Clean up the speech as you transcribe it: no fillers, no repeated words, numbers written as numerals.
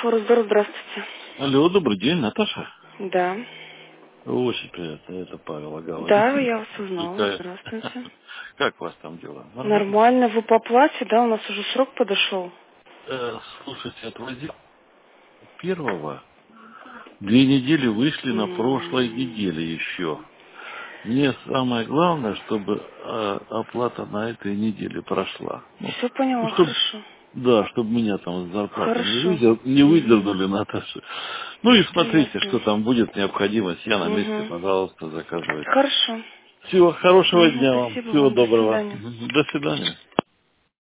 Форус.Дор, здравствуйте. Алло, добрый день, Наташа. Да. Очень приятно, это Павел говорит. Да, я вас узнала. Какая- Здравствуйте. Как у вас там дела? Нормально? Нормально. Вы по оплате, да? У нас уже срок подошел. Слушайте, отвозил первого. 2 недели вышли на прошлой неделе еще. Мне самое главное, чтобы оплата на этой неделе прошла. Все поняла, Чтобы, хорошо. да, чтобы меня там с зарплаты Хорошо. не выдернули, Наташа. Ну и Все смотрите, ясно. что там будет необходимость. Я на месте, Угу. пожалуйста, заказывайте. Хорошо. Всего хорошего дня вам. Спасибо Всего вам. До доброго. свидания. До свидания.